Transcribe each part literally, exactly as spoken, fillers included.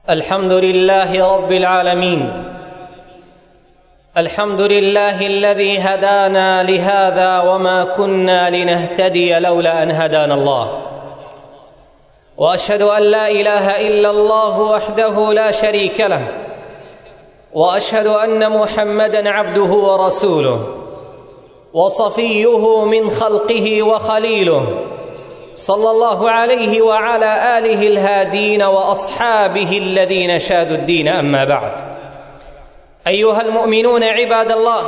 الحمد لله رب العالمين، الحمد لله الذي هدانا لهذا وما كنا لنهتدي لولا أن هدانا الله، وأشهد أن لا إله إلا الله وحده لا شريك له، وأشهد أن محمدًا عبده ورسوله وصفيه من خلقه وخليله، صلى الله عليه وعلى آله الهادين وأصحابه الذين شادوا الدين. أما بعد، أيها المؤمنون عباد الله،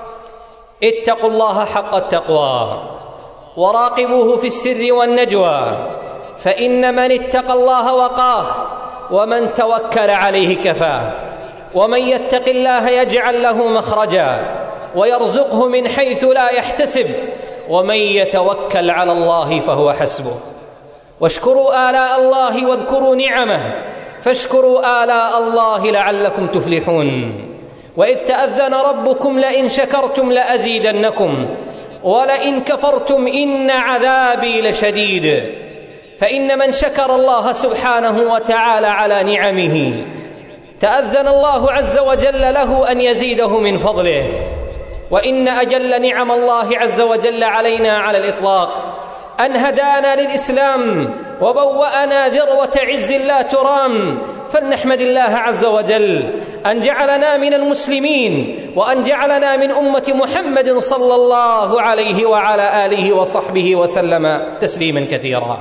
اتقوا الله حق التقوى وراقبوه في السر والنجوى، فإن من اتقى الله وقاه، ومن توكل عليه كفاه. ومن يتق الله يجعل له مخرجا ويرزقه من حيث لا يحتسب، ومن يتوكل على الله فهو حسبه. واشكروا آلاء الله واذكروا نعمه، فاشكروا آلاء الله لعلكم تفلحون. وإذ تأذن ربكم لئن شكرتم لأزيدنكم ولئن كفرتم إن عذابي لشديد. فإن من شكر الله سبحانه وتعالى على نعمه تأذن الله عز وجل له أن يزيده من فضله. وإن أجل نعم الله عز وجل علينا على الإطلاق أن هدانا للإسلام وبوأنا ذروة عز لا ترام، فلنحمد الله عز وجل أن جعلنا من المسلمين، وأن جعلنا من أمة محمد صلى الله عليه وعلى آله وصحبه وسلم تسليما كثيرا.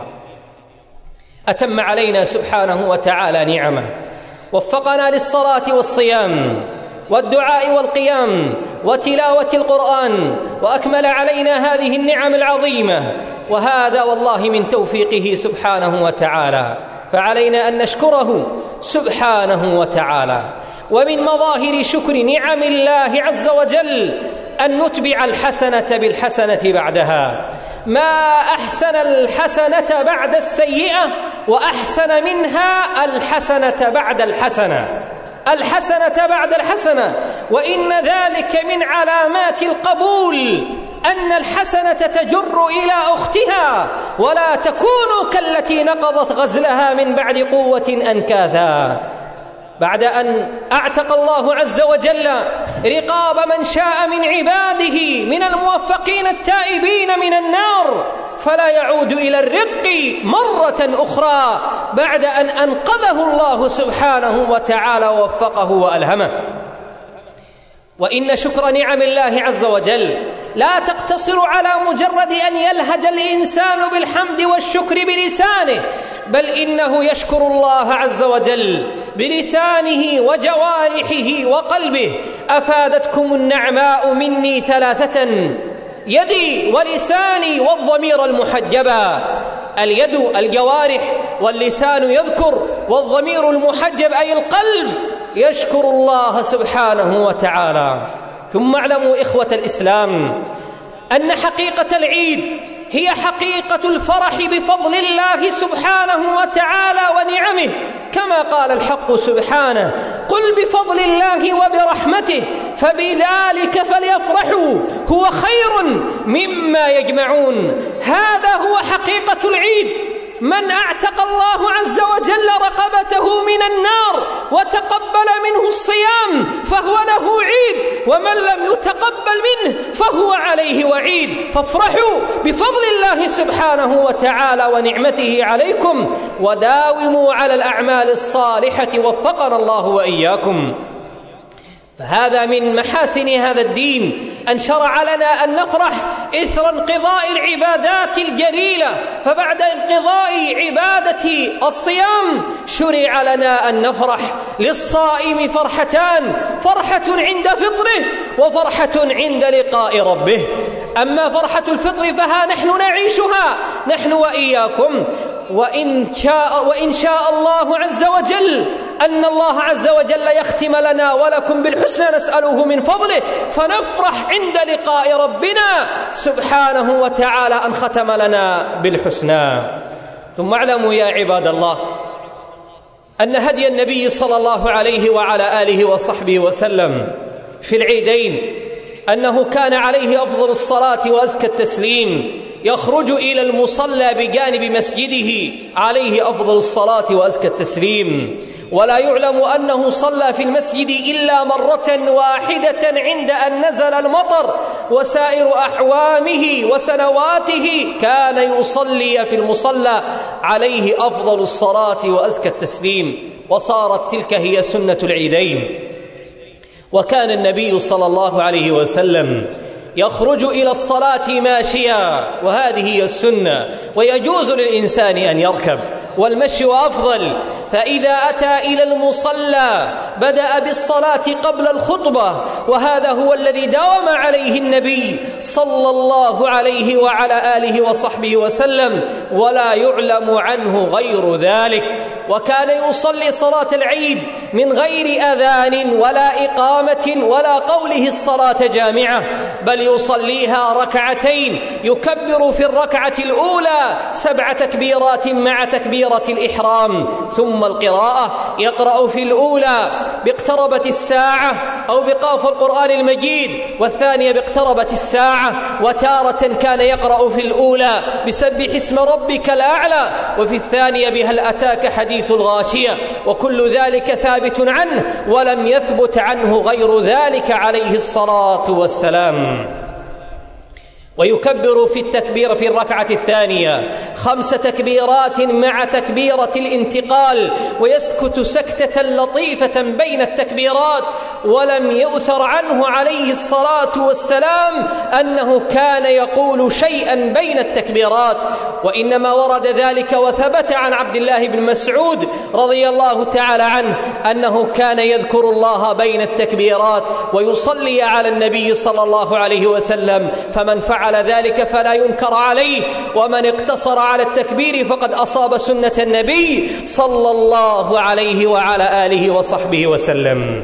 أتم علينا سبحانه وتعالى نعمه، وفقنا للصلاة والصيام والدعاء والقيام وتلاوة القرآن، وأكمل علينا هذه النعم العظيمة، وهذا والله من توفيقه سبحانه وتعالى، فعلينا أن نشكره سبحانه وتعالى. ومن مظاهر شكر نعم الله عز وجل أن نتبع الحسنة بالحسنة بعدها. ما أحسن الحسنة بعد السيئة، وأحسن منها الحسنة بعد الحسنة، الحسنة بعد الحسنة. وإن ذلك من علامات القبول أن الحسنة تجر إلى أختها، ولا تكون كالتي نقضت غزلها من بعد قوة أنكاثا. بعد أن أعتق الله عز وجل رقاب من شاء من عباده من الموفقين التائبين من النار، فلا يعود إلى الرق مرة أخرى بعد أن أنقذه الله سبحانه وتعالى ووفقه وألهمه. وإن شكر نعم الله عز وجل لا تقتصر على مجرد أن يلهج الإنسان بالحمد والشكر بلسانه، بل إنه يشكر الله عز وجل بلسانه وجوارحه وقلبه. أفادتكم النعماء مني ثلاثة: يدي ولساني والضمير المحجبا. اليد الجوارح، واللسان يذكر، والضمير المحجب أي القلب يشكر الله سبحانه وتعالى. ثم اعلموا إخوة الإسلام أن حقيقة العيد هي حقيقة الفرح بفضل الله سبحانه وتعالى ونعمه، كما قال الحق سبحانه: قل بفضل الله وبرحمته فبذلك فليفرحوا هو خير مما يجمعون. هذا هو حقيقة العيد. من اعتق الله عز وجل رقبته من النار وتقبل منه الصيام فهو له عيد، ومن لم يتقبل منه فهو عليه وعيد. فافرحوا بفضل الله سبحانه وتعالى ونعمته عليكم، وداوموا على الأعمال الصالحة وفقنا الله وإياكم. فهذا من محاسن هذا الدين أن شرع لنا أن نفرح إثر انقضاء العبادات الجليلة. فبعد انقضاء عبادة الصيام شرع لنا أن نفرح. للصائم فرحتان: فرحة عند فطره، وفرحة عند لقاء ربه. أما فرحة الفطر فها نحن نعيشها نحن وإياكم، وإن شاء, وإن شاء الله عز وجل أن الله عز وجل يختم لنا ولكم بالحسنى نسأله من فضله، فنفرح عند لقاء ربنا سبحانه وتعالى أن ختم لنا بالحسنى. ثم اعلموا يا عباد الله أن هدي النبي صلى الله عليه وعلى آله وصحبه وسلم في العيدين أنه كان عليه أفضل الصلاة وأزكى التسليم، يخرج إلى المصلى بجانب مسجده عليه أفضل الصلاة وأزكى التسليم، ولا يعلم أنه صلى في المسجد إلا مرة واحدة عند أن نزل المطر، وسائر أحوامه وسنواته كان يصلي في المصلى عليه أفضل الصلاة وأزكى التسليم، وصارت تلك هي سنة العيدين. وكان النبي صلى الله عليه وسلم يخرج إلى الصلاة ماشيا، وهذه هي السنة، ويجوز للإنسان أن يركب، والمشي أفضل. فإذا أتى إلى المصلى بدأ بالصلاة قبل الخطبة، وهذا هو الذي داوم عليه النبي صلى الله عليه وعلى آله وصحبه وسلم، ولا يعلم عنه غير ذلك. وكان يصلي صلاة العيد من غير أذان ولا إقامة ولا قوله الصلاة جامعة، بل يصليها ركعتين، يكبر في الركعة الأولى سبع تكبيرات مع تكبيرة الإحرام، ثم القراءة يقرأ في الأولى باقتربت الساعة أو بقاف القرآن المجيد، والثانية باقتربت الساعة، وتارة كان يقرأ في الأولى بسبح اسم ربك الأعلى، وفي الثانية بهل أتاك حديث الغاشية، وكل ذلك ثابت عنه ولم يثبت عنه غير ذلك عليه الصلاة والسلام. ويكبر في التكبير في الركعة الثانية خمس تكبيرات مع تكبيرة الانتقال، ويسكت سكتة لطيفة بين التكبيرات، ولم يؤثر عنه عليه الصلاة والسلام أنه كان يقول شيئا بين التكبيرات، وإنما ورد ذلك وثبت عن عبد الله بن مسعود رضي الله تعالى عنه أنه كان يذكر الله بين التكبيرات ويصلي على النبي صلى الله عليه وسلم، فمن فعل ذلك فلا ينكر عليه، ومن اقتصر على التكبير فقد أصاب سنة النبي صلى الله عليه وعلى آله وصحبه وسلم.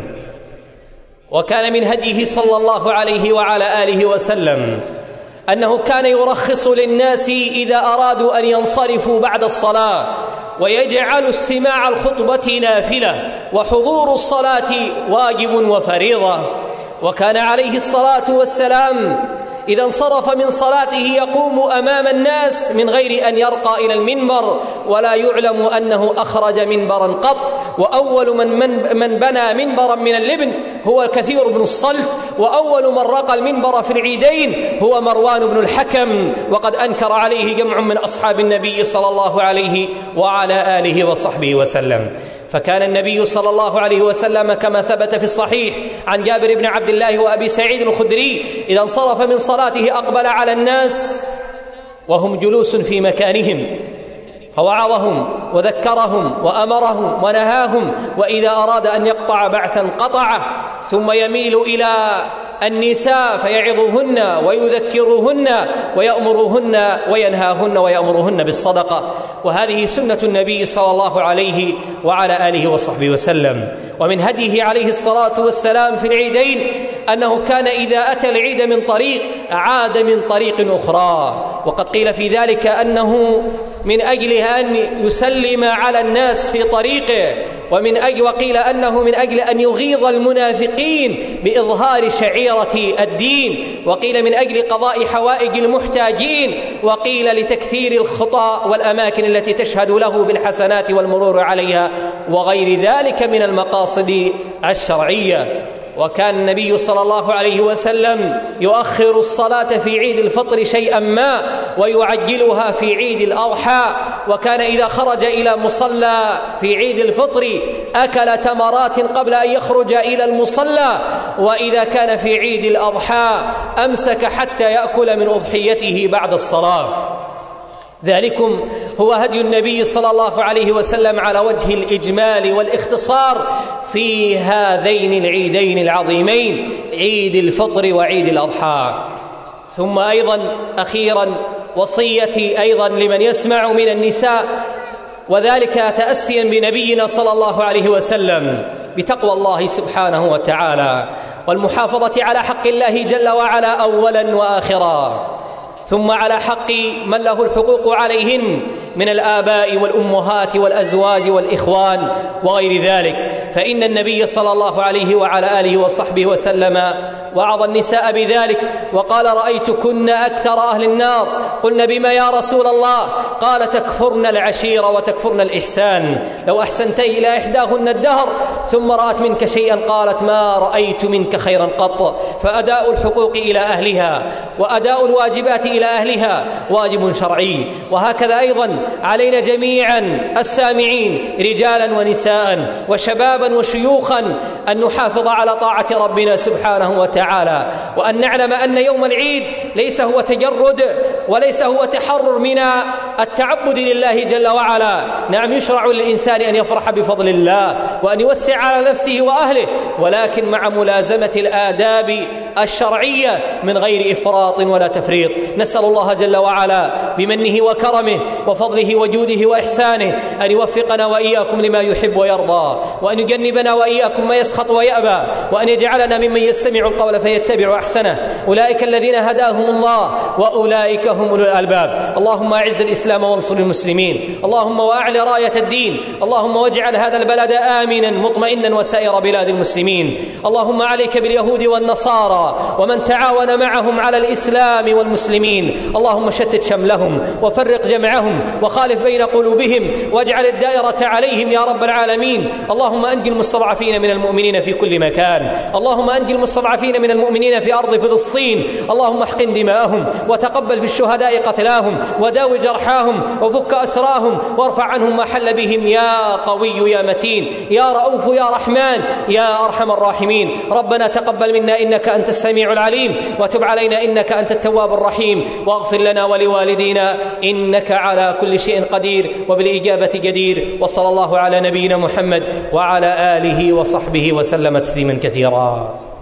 وكان من هديه صلى الله عليه وعلى آله وسلم أنه كان يرخص للناس إذا أرادوا أن ينصرفوا بعد الصلاة، ويجعل استماع الخطبة نافلة، وحضور الصلاة واجب وفريضة. وكان عليه الصلاة والسلام إذا انصرف من صلاته يقوم أمام الناس من غير أن يرقى إلى المنبر، ولا يعلم أنه أخرج منبرا قط. وأول من, من, من بنى منبرا من اللبن هو كثير بن الصلت، وأول من رقى المنبر في العيدين هو مروان بن الحكم، وقد أنكر عليه جمع من أصحاب النبي صلى الله عليه وعلى آله وصحبه وسلم. فكان النبي صلى الله عليه وسلم كما ثبت في الصحيح عن جابر بن عبد الله وأبي سعيد الخدري إذا انصرف من صلاته أقبل على الناس وهم جلوس في مكانهم، فوعظهم وذكرهم وأمرهم ونهاهم، وإذا أراد أن يقطع بعثا قطعه، ثم يميل إلى النساء فيعظهن ويذكرهن ويأمرهن وينهاهن ويأمرهن بالصدقة. وهذه سنة النبي صلى الله عليه وعلى آله وصحبه وسلم. ومن هديه عليه الصلاة والسلام في العيدين أنه كان إذا أتى العيد من طريق عاد من طريق أخرى، وقد قيل في ذلك أنه من أجل أن يسلم على الناس في طريقه، ومن أجل وقيل أنه من أجل أن يغيظ المنافقين بإظهار شعيرة الدين، وقيل من أجل قضاء حوائج المحتاجين، وقيل لتكثير الخطى والأماكن التي تشهد له بالحسنات والمرور عليها، وغير ذلك من المقاصد الشرعية. وكان النبي صلى الله عليه وسلم يؤخر الصلاة في عيد الفطر شيئا ما ويعجلها في عيد الأضحى، وكان إذا خرج إلى مصلى في عيد الفطر أكل تمرات قبل أن يخرج إلى المصلى، وإذا كان في عيد الأضحى أمسك حتى يأكل من أضحيته بعد الصلاة. ذلكم هو هدي النبي صلى الله عليه وسلم على وجه الإجمال والاختصار في هذين العيدين العظيمين، عيد الفطر وعيد الأضحى. ثم أيضا أخيرا وصيتي أيضا لمن يسمع من النساء، وذلك تأسيا بنبينا صلى الله عليه وسلم بتقوى الله سبحانه وتعالى والمحافظة على حق الله جل وعلا أولا وآخرا، ثم على حق من له الحقوق عليهن من الآباء والأمهات والأزواج والإخوان وغير ذلك. فإن النبي صلى الله عليه وعلى آله وصحبه وسلم وعظ النساء بذلك وقال: رأيتكن أكثر أهل النار. قلنا: بما يا رسول الله؟ قال: تكفرن العشيرة وتكفرن الإحسان. لو أحسنت إلى إحداهن الدهر ثم رأت منك شيئا قالت: ما رأيت منك خيرا قط. فأداء الحقوق إلى أهلها وأداء الواجبات إلى أهلها واجب شرعي. وهكذا أيضا علينا جميعا السامعين رجالا ونساء وشبابا وشيوخا أن نحافظ على طاعة ربنا سبحانه وتعالى، وأن نعلم أن يوم العيد ليس هو تجرد وليس هو تحرر من التعبد لله جل وعلا. نعم، يشرع للإنسان أن يفرح بفضل الله وأن يوسع على نفسه وأهله، ولكن مع ملازمة الآداب الشرعية من غير إفراط ولا تفريط. نسأل الله جل وعلا بمنه وكرمه وفضله وجوده وإحسانه أن يوفقنا وإياكم لما يحب ويرضى، وأن يجنبنا وإياكم ما يسخط ويأبى، وأن يجعلنا ممن يستمع القول فيتبع أحسنه. أولئك الذين هداهم الله وأولئك هم أولو الألباب. اللهم أعز الإسلام وانصر المسلمين، اللهم وأعل راية الدين، اللهم واجعل هذا البلد آمنا مطمئنا وسائر بلاد المسلمين. اللهم عليك باليهود والنصارى ومن تعاون معهم على الإسلام والمسلمين، اللهم شتت شملهم وفرق جمعهم وخالف بين قلوبهم واجعل الدائرة عليهم يا رب العالمين. اللهم أنجي المستضعفين من المؤمنين في كل مكان، اللهم أنجي المستضعفين من المؤمنين في أرض فلسطين، اللهم احقن دماءهم وتقبل في الشهداء قتلاهم وداو جرحاهم وفك أسراهم وارفع عنهم ما حل بهم يا قوي يا متين يا رؤوف يا رحمن يا أرحم الراحمين. ربنا تقبل منا إنك أنت السميع العليم، وتب علينا إنك أنت التواب الرحيم، واغفر لنا ولوالدينا إنك على كل شيء قدير وبالإجابة جدير. وصلى الله على نبينا محمد وعلى آله وصحبه وسلم تسليما كثيرا.